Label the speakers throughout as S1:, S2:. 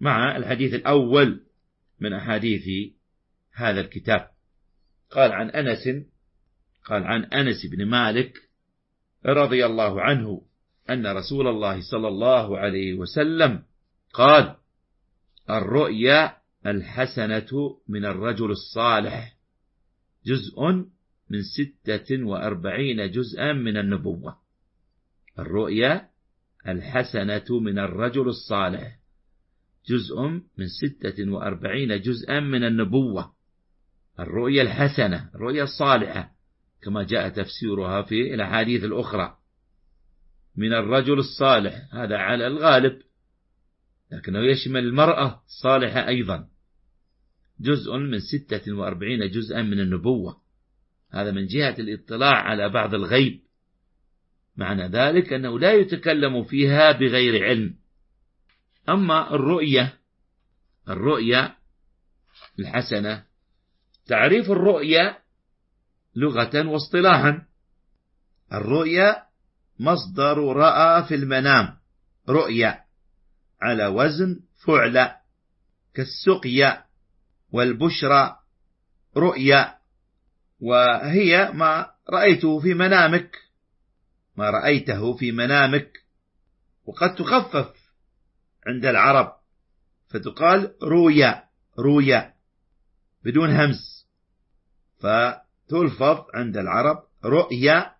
S1: مع الحديث الأول من أحاديث هذا الكتاب. قال عن أنس بن مالك رضي الله عنه أن رسول الله صلى الله عليه وسلم قال: الرؤيا الحسنة من الرجل الصالح جزء من 46 جزءا من النبوة. الرؤيا الحسنة من الرجل الصالح جزء من 46 جزءا من النبوة. الرؤيا الحسنة، الرؤيا الصالحة كما جاء تفسيرها في الأحاديث الأخرى. من الرجل الصالح هذا على الغالب، لكنه يشمل المرأة الصالحة أيضا. جزء من 46 جزءا من النبوة، هذا من جهة الاطلاع على بعض الغيب. معنى ذلك أنه لا يتكلم فيها بغير علم. أما الرؤيا الحسنة، تعريف الرؤيا لغة واصطلاحا: الرؤيا مصدر رأى في المنام، رؤيا على وزن فعل، كالسقيا والبشرى رؤيا، وهي ما رأيته في منامك، ما رأيته في منامك. وقد تخفف عند العرب فتقال رويا بدون همس، فتلفظ عند العرب رؤيا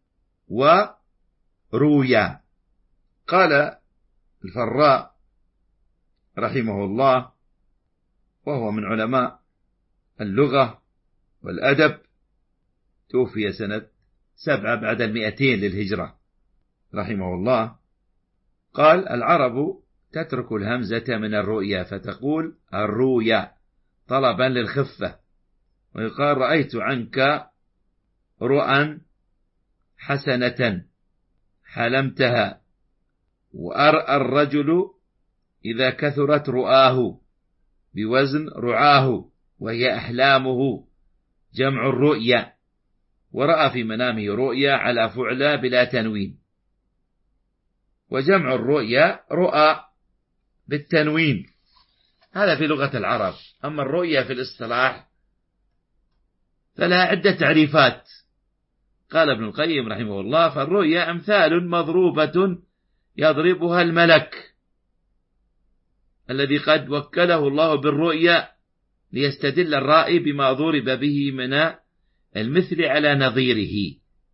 S1: ورويا. قال الفراء رحمه الله، وهو من علماء اللغة والأدب، توفي سنة 7 بعد 200 للهجرة رحمه الله، قال: العرب تترك الهمزة من الرؤيا فتقول الرويا طلبا للخفة، ويقال: رأيت عنك رؤى حسنة حلمتها. وأرأى الرجل إذا كثرت رؤاه بوزن رعاه، وهي أحلامه جمع الرؤيا. ورأى في منامه رؤيا على فعلى بلا تنوين، وجمع الرؤيا رؤى بالتنوين. هذا في لغة العرب. أما الرؤيا في الاصطلاح فلها عدة تعريفات. قال ابن القيم رحمه الله: فالرؤيا أمثال مضروبة يضربها الملك الذي قد وكله الله بالرؤيا ليستدل الرائي بما ضرب به من المثل على نظيره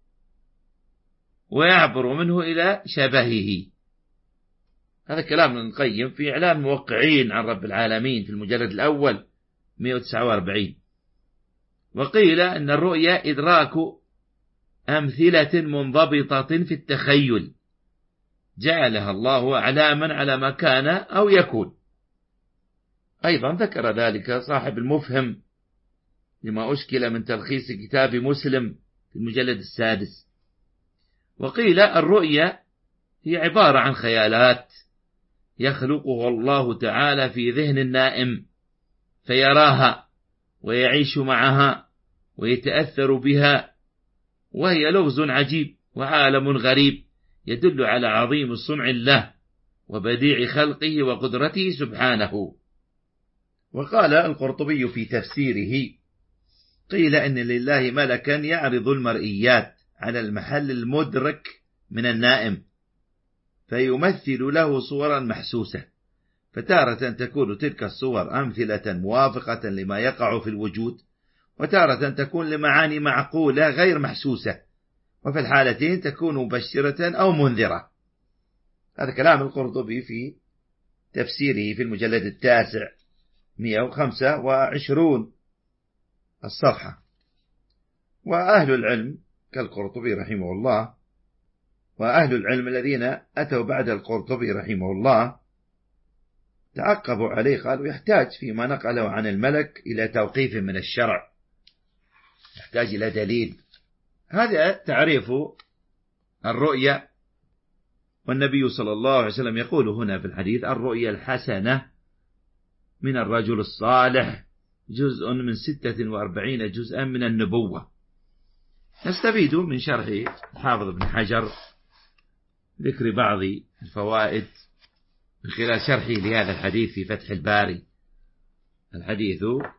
S1: ويعبر منه إلى شبهه. هذا كلام ابن القيم في إعلام الموقعين عن رب العالمين في المجلد الأول 149. وقيل أن الرؤيا إدراك أمثلة منضبطة في التخيل جعلها الله علامة على ما كان أو يكون. أيضا ذكر ذلك صاحب المفهم لما أشكل من تلخيص كتاب مسلم في المجلد 6. وقيل الرؤيا هي عبارة عن خيالات يخلقها الله تعالى في ذهن النائم فيراها ويعيش معها ويتأثر بها، وهي لغز عجيب وعالم غريب يدل على عظيم صنع الله وبديع خلقه وقدرته سبحانه. وقال القرطبي في تفسيره: قيل إن لله ملكا يعرض المرئيات على المحل المدرك من النائم فيمثل له صورا محسوسة، فتارة تكون تلك الصور أمثلة موافقة لما يقع في الوجود، وتارة تكون لمعاني معقولة غير محسوسة، وفي الحالتين تكون مبشرة أو منذرة. هذا كلام القرطبي في تفسيره في المجلد 9 125 الصفحة. وأهل العلم كالقرطبي رحمه الله، وأهل العلم الذين أتوا بعد القرطبي رحمه الله تعقبوا عليه، قالوا يحتاج فيما نقله عن الملك إلى توقيف من الشرع، يحتاج إلى دليل. هذا تعريف الرؤيا. والنبي صلى الله عليه وسلم يقول هنا في الحديث: الرؤيا الحسنة من الرجل الصالح جزء من 46 جزءا من النبوة. نستفيد من شرح حافظ بن حجر ذكر بعض الفوائد من خلال شرحه لهذا الحديث في فتح الباري. الحديث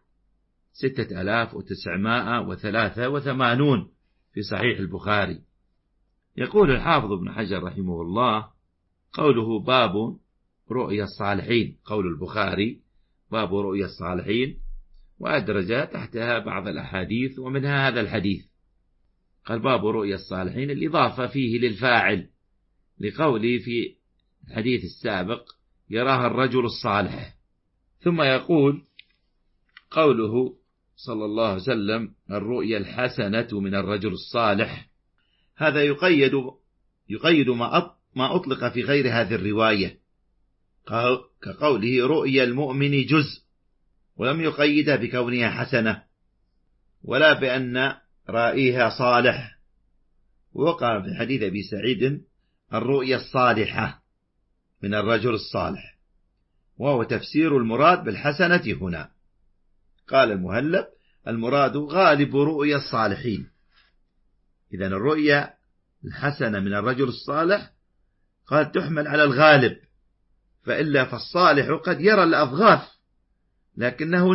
S1: 6983 في صحيح البخاري. يقول الحافظ ابن حجر رحمه الله: قوله باب رؤيا الصالحين، قول البخاري باب رؤيا الصالحين، وأدرج تحتها بعض الأحاديث ومنها هذا الحديث. قال باب رؤيا الصالحين، الإضافة فيه للفاعل، لقوله في الحديث السابق يراها الرجل الصالح. ثم يقول قوله صلى الله عليه وسلم الرؤيا الحسنة من الرجل الصالح، هذا يقيد ما أطلق في غير هذه الرواية، كقوله رؤيا المؤمن جزء، ولم يقيدها بكونها حسنة ولا بأن رائيها صالح. ووقع في حديث أبي سعيد الرؤيا الصالحة من الرجل الصالح، وهو تفسير المراد بالحسنة هنا. قال المهلب المراد غالب رؤيا الصالحين. إذن الرؤيا الحسنة من الرجل الصالح قد تحمل على الغالب، فإلا فالصالح قد يرى الأضغاث لكنه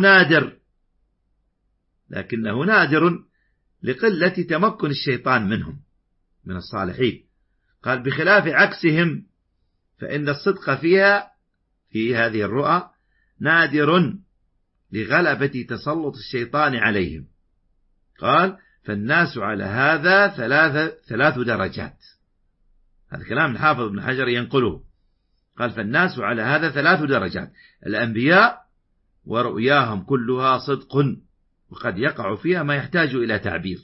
S1: نادر لقلة تمكن الشيطان منهم من الصالحين. قال بخلاف عكسهم فإن الصدق فيها في هذه الرؤى نادر لغلبة تسلط الشيطان عليهم. قال فالناس على هذا ثلاث درجات. هذا كلام الحافظ ابن حجر ينقله. قال فالناس على هذا 3 درجات: الأنبياء ورؤياهم كلها صدق وقد يقع فيها ما يحتاج إلى تعبير،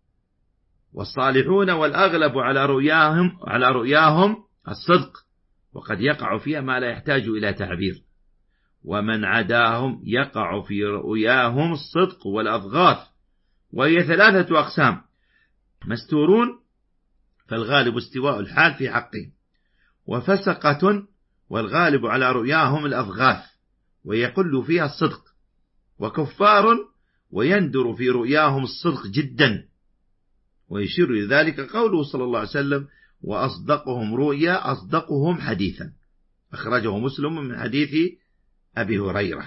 S1: والصالحون والأغلب على رؤياهم الصدق وقد يقع فيها ما لا يحتاج إلى تعبير، ومن عداهم يقع في رؤياهم الصدق والأضغاث، وهي 3 أقسام: مستورون فالغالب استواء الحال في حقهم، وفسقة والغالب على رؤياهم الأضغاث ويقل فيها الصدق، وكفار ويندر في رؤياهم الصدق جدا. ويشير إلى ذلك قوله صلى الله عليه وسلم وأصدقهم رؤيا أصدقهم حديثا، أخرجه مسلم من حديث أبي هريرة.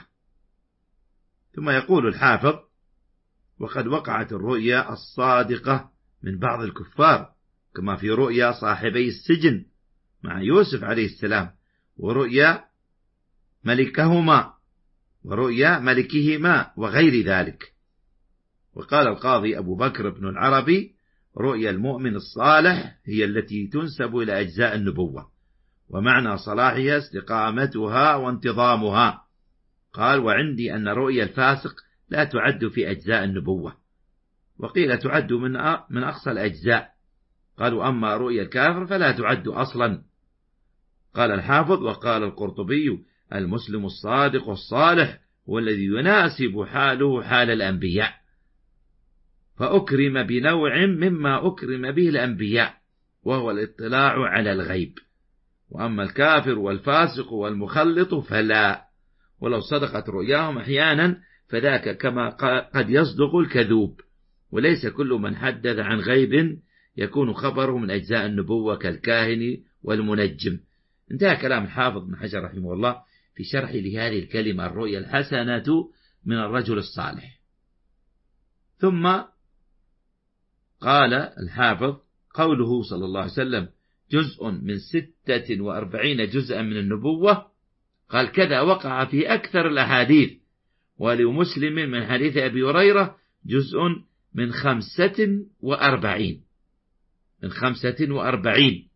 S1: ثم يقول الحافظ وقد وقعت الرؤيا الصادقة من بعض الكفار، كما في رؤيا صاحبي السجن مع يوسف عليه السلام، ورؤيا ملكهما ورؤيا ملكهما وغير ذلك. وقال القاضي أبو بكر بن العربي رؤيا المؤمن الصالح هي التي تنسب إلى أجزاء النبوة، ومعنى صلاحها استقامتها وانتظامها. قال وعندي أن رؤيا الفاسق لا تعد في أجزاء النبوة، وقيل تعد من أقصى الأجزاء. قالوا أما رؤيا الكافر فلا تعد أصلا. قال الحافظ وقال القرطبي المسلم الصادق الصالح هو الذي يناسب حاله حال الأنبياء، فأكرم بنوع مما أكرم به الأنبياء، وهو الاطلاع على الغيب. وأما الكافر والفاسق والمخلط فلا، ولو صدقت رؤياهم أحيانا فذاك كما قد يصدق الكذوب، وليس كل من حدث عن غيب يكون خبره من أجزاء النبوة كالكاهن والمنجم. انتهى كلام الحافظ بن حجر رحمه الله في شرح لهذه الكلمة الرؤيا الحسنة من الرجل الصالح. ثم قال الحافظ قوله صلى الله عليه وسلم جزء من 46 جزءا من النبوة، قال كذا وقع في أكثر الأحاديث، ولمسلم من حديث أبي هريرة جزء من 45.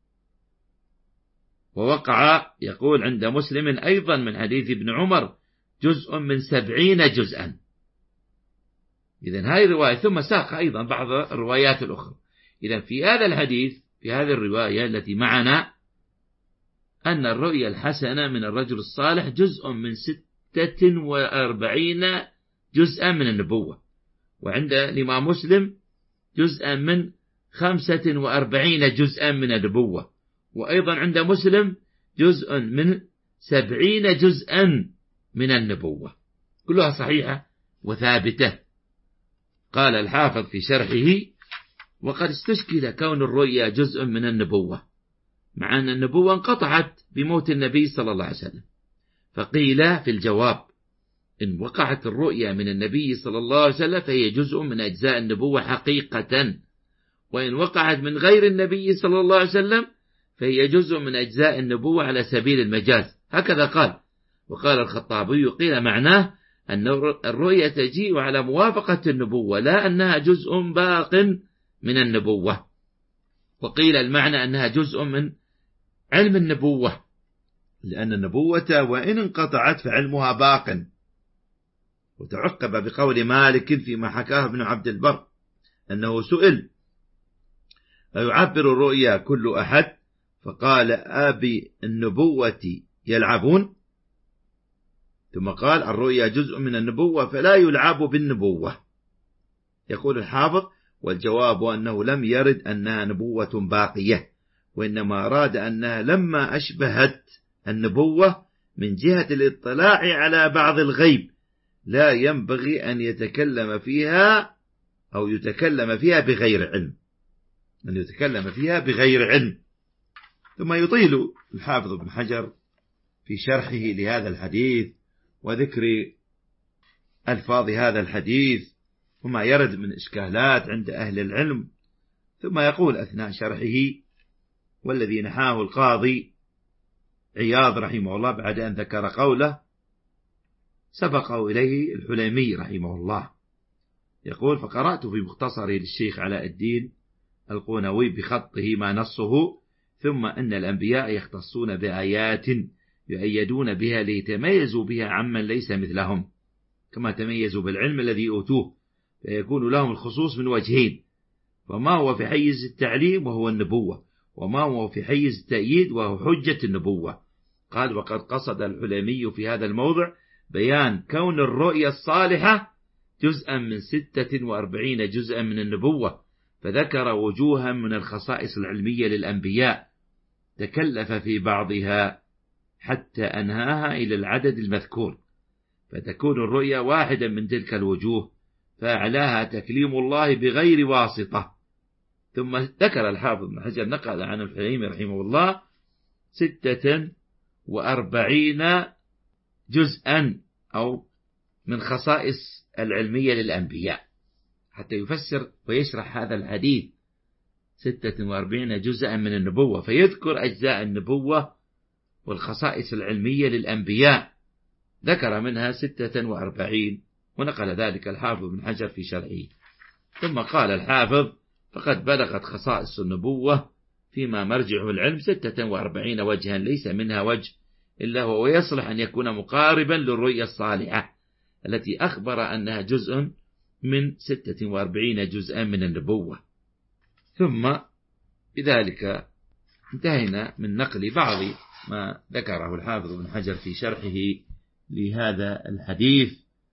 S1: ووقع يقول عند مسلم أيضا من حديث ابن عمر جزء من 70 جزءا. إذن هذه الرواية، ثم ساق أيضا بعض الروايات الأخرى. إذن في هذا الحديث في هذه الرواية التي معنا أن الرؤيا الحسنة من الرجل الصالح جزء من 46 جزءا من النبوة، وعند الإمام مسلم جزءا من 45 جزءا من النبوة، وأيضا عند مسلم جزء من 70 جزءا من النبوة، كلها صحيحة وثابتة. قال الحافظ في شرحه وقد استشكل كون الرؤيا جزء من النبوة، مع أن النبوة انقطعت بموت النبي صلى الله عليه وسلم. فقيل في الجواب: إن وقعت الرؤيا من النبي صلى الله عليه وسلم فهي جزء من أجزاء النبوة حقيقة، وإن وقعت من غير النبي صلى الله عليه وسلم فهي جزء من أجزاء النبوة على سبيل المجاز. هكذا قال. وقال الخطابي: قيل معناه أن الرؤيا تجيء على موافقة النبوة، لا أنها جزء باق من النبوة. وقيل المعنى أنها جزء من علم النبوة، لأن النبوة وإن انقطعت فعلمها باق. وتعقب بقول مالك فيما حكاه ابن عبد البر أنه سئل: أيعبر الرؤيا كل أحد؟ فقال: أبي النبوة يلعبون؟ ثم قال: الرؤيا جزء من النبوة فلا يلعب بالنبوة. يقول الحافظ: والجواب أنه لم يرد أنها نبوة باقية، وإنما أراد أنها لما أشبهت النبوة من جهة الاطلاع على بعض الغيب لا ينبغي أن يتكلم فيها أو يتكلم فيها بغير علم، أن يتكلم فيها بغير علم. ثم يطيل الحافظ ابن حجر في شرحه لهذا الحديث وذكر ألفاظ هذا الحديث وما يرد من إشكالات عند أهل العلم، ثم يقول أثناء شرحه: والذي نحاه القاضي عياض رحمه الله بعد أن ذكر قوله سبقه إليه الحليمي رحمه الله، يقول: فقرأت في مختصره للشيخ علاء الدين القونوي بخطه ما نصه: ثم أن الأنبياء يختصون بآيات يؤيدون بها ليتميزوا بها عمن ليس مثلهم، كما تميزوا بالعلم الذي أوتوه، فيكون لهم الخصوص من وجهين: وما هو في حيز التعليم وهو النبوة، وما هو في حيز التأييد وهو حجة النبوة. قال: وقد قصد الحليمي في هذا الموضع بيان كون الرؤيا الصالحة جزءا من 46 جزءا من النبوة، فذكر وجوها من الخصائص العلمية للأنبياء تكلف في بعضها حتى أنهاها إلى العدد المذكور، فتكون الرؤيا واحدا من تلك الوجوه، فأعلاها تكليم الله بغير واسطة. ثم ذكر الحافظ ابن حجر نقل عن الحليمي رحمه الله 46 جزءا أو من خصائص العلمية للأنبياء، حتى يفسر ويشرح هذا الحديث 46 جزءا من النبوة، فيذكر أجزاء النبوة والخصائص العلمية للأنبياء، ذكر منها 46، ونقل ذلك الحافظ بن حجر في شرحه. ثم قال الحافظ: فقد بلغت خصائص النبوة فيما مرجعه العلم 46 وجها، ليس منها وجه إلا هو يصلح أن يكون مقاربا للرؤيا الصالحة التي أخبر أنها جزء من 46 جزءا من النبوة. ثم بذلك انتهينا من نقل بعض ما ذكره الحافظ بن حجر في شرحه لهذا الحديث.